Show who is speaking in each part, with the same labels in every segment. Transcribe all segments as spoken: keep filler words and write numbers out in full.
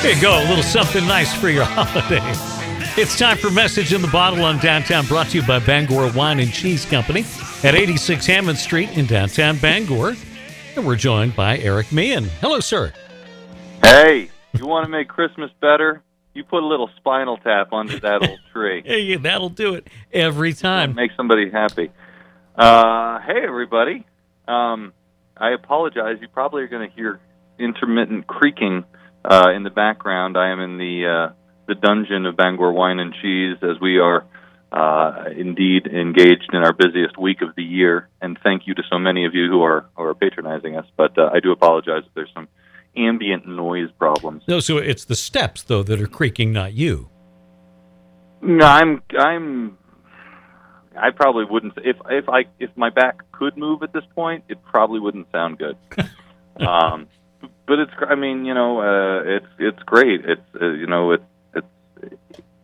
Speaker 1: Here you go, a little something nice for your holiday. It's time for Message in the Bottle on Downtown, brought to you by Bangor Wine and Cheese Company at eighty-six Hammond Street in downtown Bangor. And we're joined by Eric Meehan. Hello, sir.
Speaker 2: Hey, you want to make Christmas better? You put a little Spinal Tap under that old tree.
Speaker 1: Hey, that'll do it every time.
Speaker 2: Make somebody happy. Uh, hey, everybody. Um, I apologize. You probably are going to hear intermittent creaking uh, in the background. I am in the uh, the dungeon of Bangor Wine and Cheese as we are uh, indeed engaged in our busiest week of the year. And thank you to so many of you who are who are patronizing us. But uh, I do apologize if there's some ambient noise problems.
Speaker 1: No, so it's the steps though that are creaking, not you.
Speaker 2: No, I'm I'm. I probably wouldn't. If if I if my back could move at this point, it probably wouldn't sound good. um, but it's. I mean, you know, uh, it's it's great. It's uh, you know, it's it's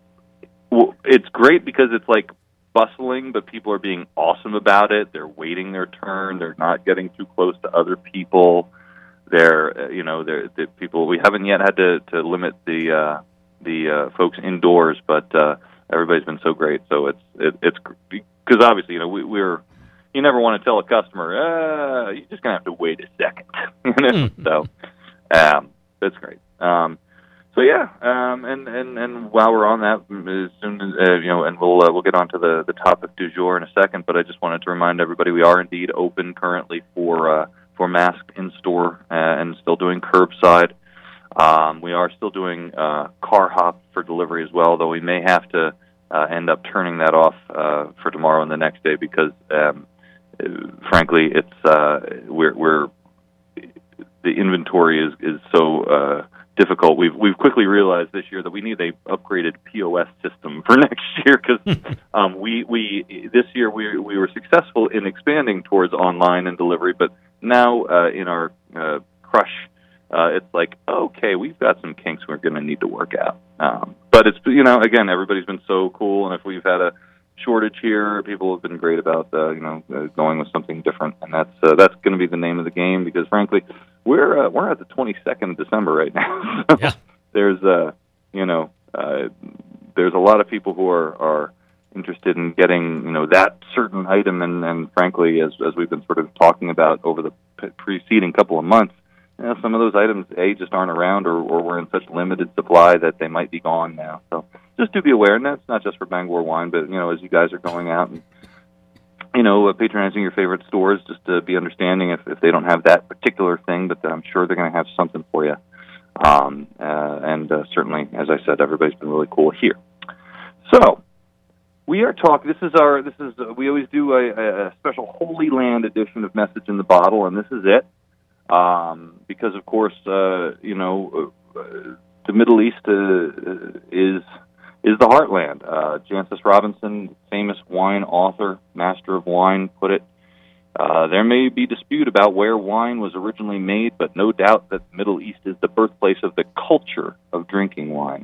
Speaker 2: well, it's great because it's like bustling, but people are being awesome about it. They're waiting their turn. They're not getting too close to other people. They're uh, you know, they're, they're people. We haven't yet had to to limit the uh, the uh, folks indoors, but. Uh, Everybody's been so great, so it's it, it's because obviously you know we, we're you never want to tell a customer uh, you're just gonna have to wait a second, you know? So um, that's great. Um, so yeah, um, and, and, and while we're on that, as soon as uh, you know, and we'll uh, we'll get on to the, the topic du jour in a second. But I just wanted to remind everybody we are indeed open currently for uh, for mask in store uh, and still doing curbside. Um, we are still doing uh, car hop for delivery as well, though we may have to uh, end up turning that off uh, for tomorrow and the next day because, um, frankly, it's uh, we're, we're the inventory is is so uh, difficult. We've we've quickly realized this year that we need a upgraded P O S system for next year because um, we we this year we we were successful in expanding towards online and delivery, but now uh, in our uh, crush. Uh, it's like, okay, we've got some kinks we're going to need to work out. Um, but it's, you know, again, everybody's been so cool, and if we've had a shortage here, people have been great about, uh, you know, uh, going with something different, and that's uh, that's going to be the name of the game because, frankly, we're uh, we're at the twenty-second of December right now. So
Speaker 1: yeah.
Speaker 2: There's, uh, you know, uh, there's a lot of people who are, are interested in getting, you know, that certain item, and, and frankly, as as we've been sort of talking about over the p- preceding couple of months, you know, some of those items, A, just aren't around or, or we're in such limited supply that they might be gone now. So just do be aware, and that's not just for Bangor Wine, but, you know, as you guys are going out and, you know, uh, patronizing your favorite stores, just to be understanding if, if they don't have that particular thing, but I'm sure they're going to have something for you. Um, uh, and uh, certainly, as I said, everybody's been really cool here. So we are talking, this is our, this is, uh, we always do a, a special Holy Land edition of Message in the Bottle, and this is it. Um, because, of course, uh, you know, uh, the Middle East uh, is is the heartland. Uh, Jancis Robinson, famous wine author, master of wine, put it, uh, there may be dispute about where wine was originally made, but no doubt that the Middle East is the birthplace of the culture of drinking wine.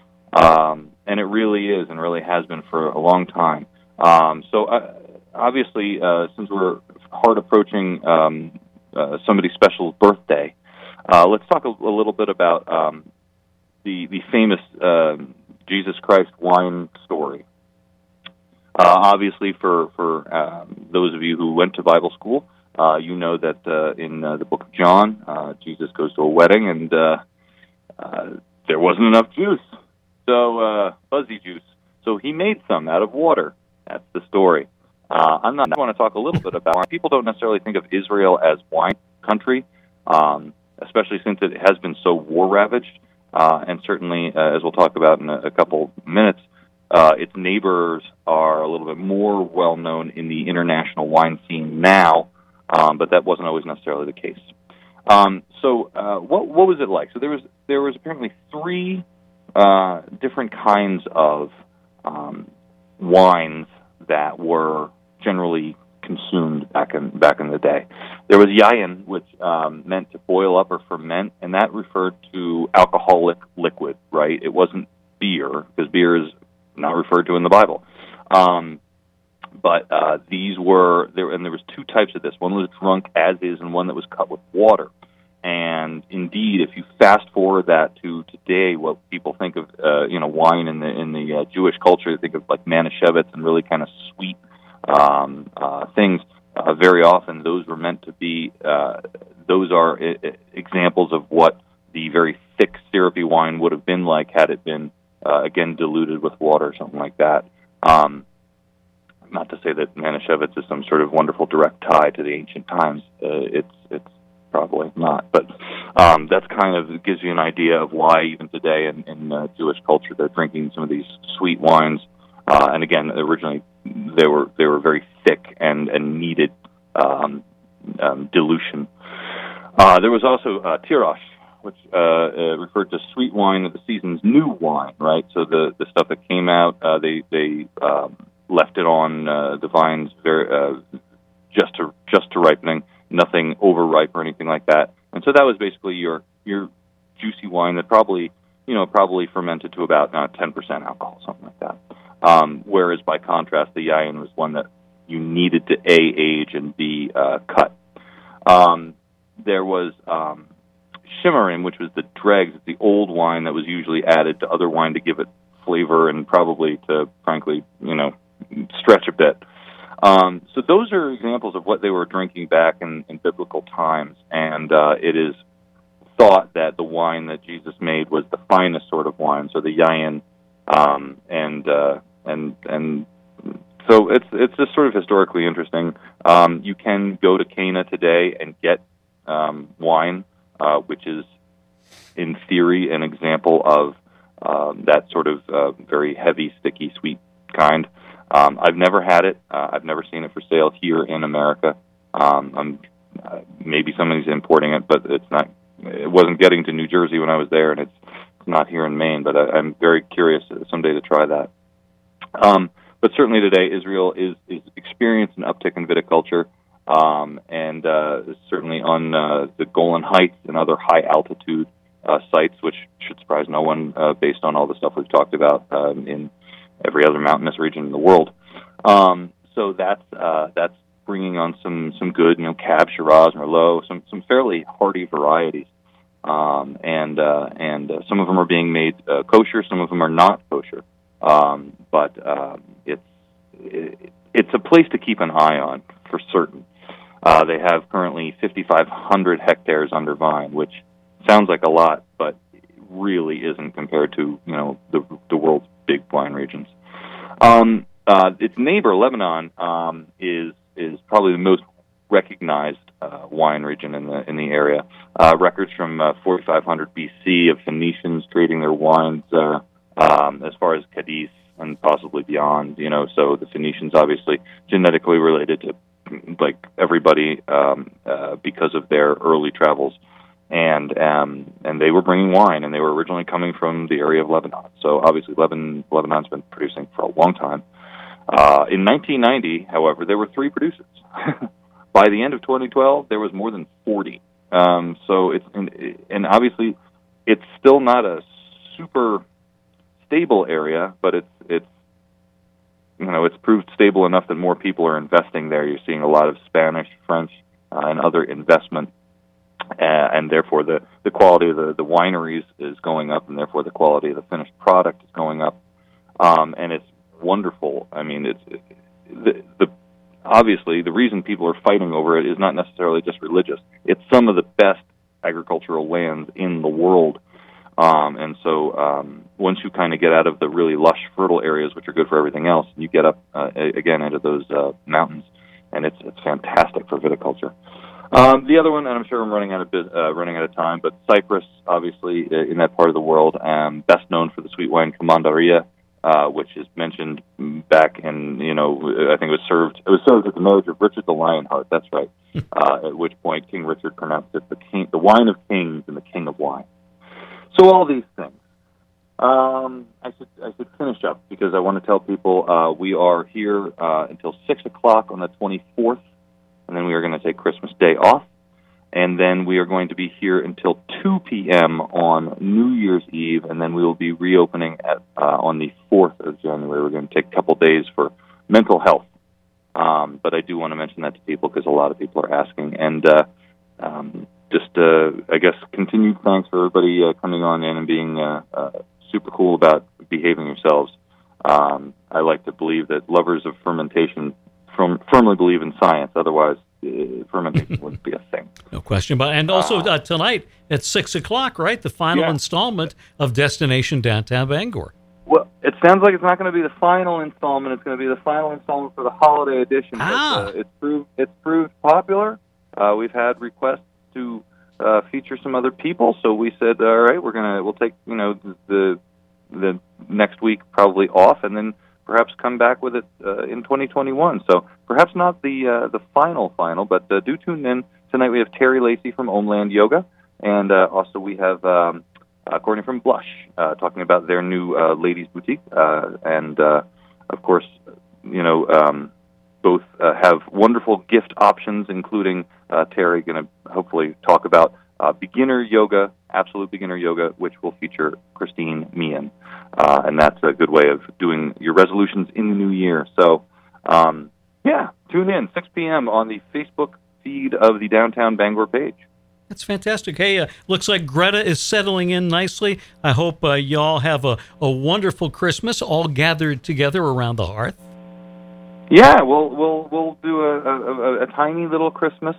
Speaker 2: Um, and it really is and really has been for a long time. Um, so, uh, obviously, uh, since we're hard approaching um Uh, somebody special's birthday. Uh, let's talk a, a little bit about um, the the famous uh, Jesus Christ wine story. Uh, obviously, for for um, those of you who went to Bible school, uh, you know that uh, in uh, the book of John, uh, Jesus goes to a wedding and uh, uh, there wasn't enough juice, so uh, fuzzy juice. So he made some out of water. That's the story. Uh, I'm not, I want to talk a little bit about wine. People don't necessarily think of Israel as wine country, um, especially since it has been so war-ravaged. Uh, and certainly, uh, as we'll talk about in a, a couple minutes, uh, its neighbors are a little bit more well-known in the international wine scene now, um, but that wasn't always necessarily the case. Um, so uh, what, what was it like? So there was there was apparently three uh, different kinds of um, wines that were generally consumed back in back in the day. There was yayin, which um, meant to boil up or ferment, and that referred to alcoholic liquid, right? It wasn't beer, because beer is not referred to in the Bible. Um, but uh, these were there, and there was two types of this. One was drunk as is, and one that was cut with water. and indeed, if you fast forward that to today, what people think of, uh, you know, wine in the in the uh, Jewish culture, they think of like Manischewitz and really kind of sweet um, uh, things. Uh, very often, those were meant to be. Uh, those are I- examples of what the very thick, syrupy wine would have been like had it been uh, again diluted with water, or something like that. Um, not to say that Manischewitz is some sort of wonderful direct tie to the ancient times. Uh, it's it's probably not, but um, that's kind of gives you an idea of why even today in, in uh, Jewish culture they're drinking some of these sweet wines. Uh, and again, originally they were they were very thick and and needed um, um, dilution. Uh, there was also uh, tirosh, which uh, uh, referred to sweet wine of the season's new wine, right? So the, the stuff that came out, uh, they they um, left it on uh, the vines very uh, just to just to ripening, nothing overripe or anything like that. And so that was basically your your juicy wine that probably you know probably fermented to about uh, ten percent alcohol, something like that. Um, whereas by contrast, the yayin was one that you needed to A, age, and B, uh, cut. Um, there was um, Shimarim, which was the dregs, the old wine that was usually added to other wine to give it flavor and probably to, frankly, you know, stretch a bit. Um, so those are examples of what they were drinking back in, in biblical times, and uh, it is thought that the wine that Jesus made was the finest sort of wine, so the yayin, um, and uh, and and so it's it's just sort of historically interesting. Um, you can go to Cana today and get um, wine, uh, which is in theory an example of um, that sort of uh, very heavy, sticky, sweet kind. Um, I've never had it. Uh, I've never seen it for sale here in America. Um, I'm, uh, maybe somebody's importing it, but it's not. It wasn't getting to New Jersey when I was there, and it's not here in Maine. But I, I'm very curious someday to try that. Um, but certainly today, Israel is, is experiencing an uptick in viticulture, um, and uh, certainly on uh, the Golan Heights and other high altitude uh, sites, which should surprise no one uh, based on all the stuff we've talked about um, in every other mountainous region in the world. Um, so that's uh, that's bringing on some some good, you know, Cab, Shiraz, Merlot, some some fairly hardy varieties, um, and uh, and uh, some of them are being made uh, kosher, some of them are not kosher, um, but um, it's it, it's a place to keep an eye on for certain. Uh, they have currently fifty-five hundred hectares under vine, which sounds like a lot, but really isn't compared to you know the the world's big wine regions. Um, uh, its neighbor, Lebanon, um, is is probably the most recognized uh, wine region in the in the area. Uh, records from uh, forty-five hundred B C of Phoenicians trading their wines uh, um, as far as Cadiz and possibly beyond. You know, so the Phoenicians obviously genetically related to like everybody um, uh, because of their early travels. And um, and they were bringing wine, and they were originally coming from the area of Lebanon. So obviously, Lebanon Lebanon's been producing for a long time. Uh, in nineteen ninety, however, there were three producers. By the end of twenty twelve, there was more than forty. Um, so it's and, and obviously, it's still not a super stable area, but it's it's you know it's proved stable enough that more people are investing there. You're seeing a lot of Spanish, French, uh, and other investment. Uh, and therefore the, the quality of the, the wineries is going up, and therefore the quality of the finished product is going up. Um, and it's wonderful. I mean, it's it, the, the obviously the reason people are fighting over it is not necessarily just religious. It's some of the best agricultural lands in the world. Um, and so um, once you kind of get out of the really lush, fertile areas, which are good for everything else, you get up uh, again into those uh, mountains, and it's it's fantastic for viticulture. Um, the other one, and I'm sure I'm running out of uh, running out of time, but Cyprus, obviously, in that part of the world, um, best known for the sweet wine Commandaria, uh, which is mentioned back in, you know, I think it was served. It was served at the marriage of Richard the Lionheart. That's right. uh, at which point King Richard pronounced it the king, the wine of kings, and the king of wine. So all these things. Um, I should I should finish up because I want to tell people uh, we are here uh, until six o'clock on the twenty-fourth. And then we are going to take Christmas Day off. And then we are going to be here until two p.m. on New Year's Eve. And then we will be reopening at, uh, on the fourth of January. We're going to take a couple days for mental health. Um, but I do want to mention that to people because a lot of people are asking. And uh, um, just, uh, I guess, continued thanks for everybody uh, coming on in and being uh, uh, super cool about behaving yourselves. Um, I like to believe that lovers of fermentation firm, firmly believe in science. Otherwise, uh, fermentation wouldn't be a thing.
Speaker 1: No question about it. And also uh, tonight at six o'clock, right, the final yeah. installment of Destination Downtown Bangor.
Speaker 2: Well, it sounds like it's not going to be the final installment. It's going to be the final installment for the holiday edition.
Speaker 1: Ah.
Speaker 2: But, uh, it's proved it's proved popular. Uh, we've had requests to uh, feature some other people, so we said, all right, we're gonna we'll take you know the the next week probably off, and then perhaps come back with it uh, in twenty twenty-one. So perhaps not the uh, the final final, but uh, do tune in tonight. We have Terry Lacey from Homeland Yoga, and uh, also we have. Um, Uh, Courtney from Blush, uh, talking about their new uh, ladies boutique, uh, and uh, of course, you know, um, both uh, have wonderful gift options, including uh, Terry going to hopefully talk about uh, beginner yoga, absolute beginner yoga, which will feature Christine Meehan, uh, and that's a good way of doing your resolutions in the new year. So, um, yeah, tune in six p.m. on the Facebook feed of the Downtown Bangor page.
Speaker 1: That's fantastic. Hey, uh, looks like Greta is settling in nicely. I hope uh, y'all have a, a wonderful Christmas, all gathered together around the hearth.
Speaker 2: Yeah, we'll we'll we'll do a, a, a tiny little Christmas,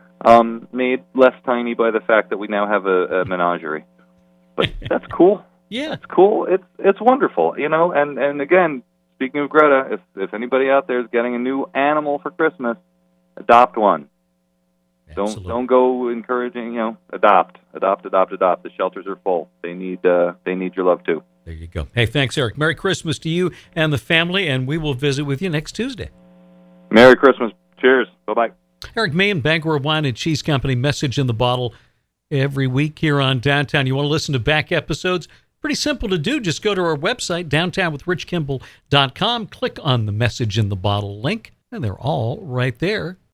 Speaker 2: um, made less tiny by the fact that we now have a, a menagerie. But that's cool.
Speaker 1: Yeah,
Speaker 2: it's cool. It's it's wonderful, you know. And, and again, speaking of Greta, if if anybody out there is getting a new animal for Christmas, adopt one.
Speaker 1: Absolutely.
Speaker 2: Don't don't go encouraging, you know, adopt, adopt, adopt, adopt. The shelters are full. They need uh, they need your love too.
Speaker 1: There you go. Hey, thanks, Eric. Merry Christmas to you and the family, and we will visit with you next Tuesday.
Speaker 2: Merry Christmas. Cheers. Bye-bye.
Speaker 1: Eric Meehan, Bangor Wine and Cheese Company, Message in the Bottle every week here on Downtown. You want to listen to back episodes? Pretty simple to do. Just go to our website, downtown with rich kimball dot com, click on the Message in the Bottle link, and they're all right there.